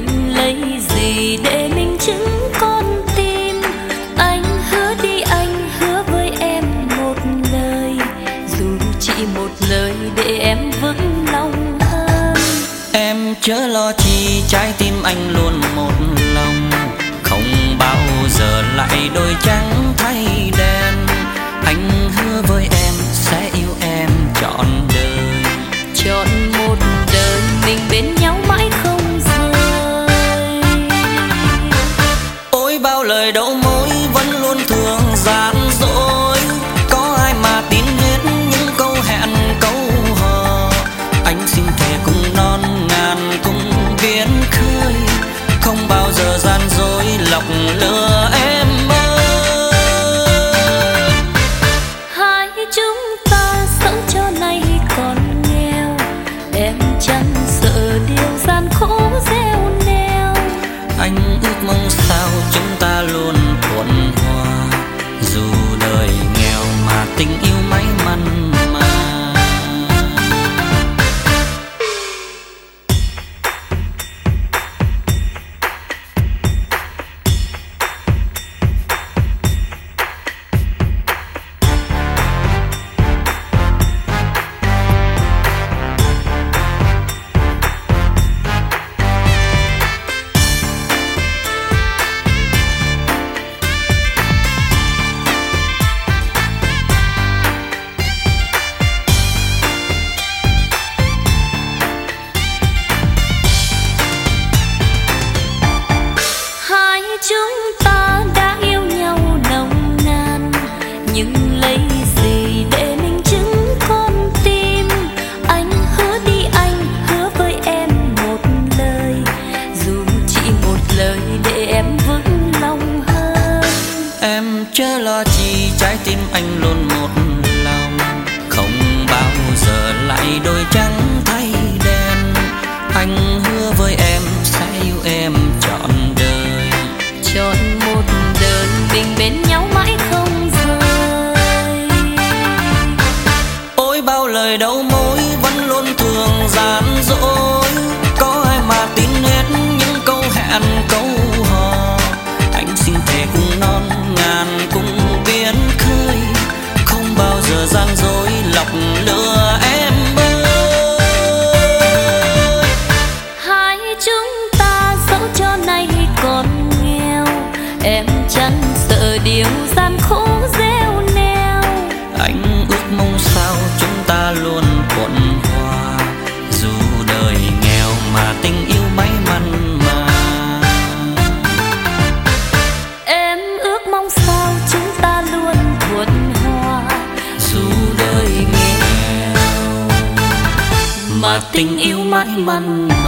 nhưng lấy gì để minh chứng con tim. Anh hứa đi, anh hứa với em một lời, dù chỉ một lời để em vững lòng hơn. Em chớ lo chi, trái tim anh luôn một lòng, không bao giờ lại đôi trắng thay đen. Anh hứa với em sẽ yêu em trọn đời, trọn một đời mình bên nhau mãi không rời. Ôi bao lời đầu môi vẫn luôn thường gian dối, có ai mà tin hết những câu hẹn câu hò. Anh xin thề cùng non ngàn cùng biển khơi, không bao giờ gian dối lọc lừa em ơi. Hai chúng ta sống cho nay còn nghèo, em chẳng sợ điều gian khổ gieo neo. Anh ước mong sao chúng ta luôn thuận hòa, dù đời nghèo mà tình yêu may mắn mà. Chúng ta đã yêu nhau nồng nàn, nhưng lấy gì để minh chứng con tim. Anh hứa đi, anh hứa với em một lời, dù chỉ một lời để em vững lòng hơn. Em chớ lo chi, trái tim anh luôn một lòng, không bao giờ lại đôi trắng thay đen. Anh hứa với em sẽ yêu em trọn đời, trọn một đời mình bên nhau mãi không rời. Ôi bao lời đầu môi vẫn luôn thường gian dối, có ai mà tin hết những câu hẹn câu hò. Anh xin thề cùng non ngàn cùng biển khơi, không bao giờ gian dối lọc lừa em ơi. Hai chúng ta dẫu cho nay còn nghèo, em chẳng sợ điều gian khổ gieo neo. Anh ước mong sao chúng ta luôn thuận hòa, dù đời nghèo mà tình yêu may mắn mà. Em ước mong sao chúng ta luôn thuận hòa, dù đời nghèo mà tình yêu mãi mắn.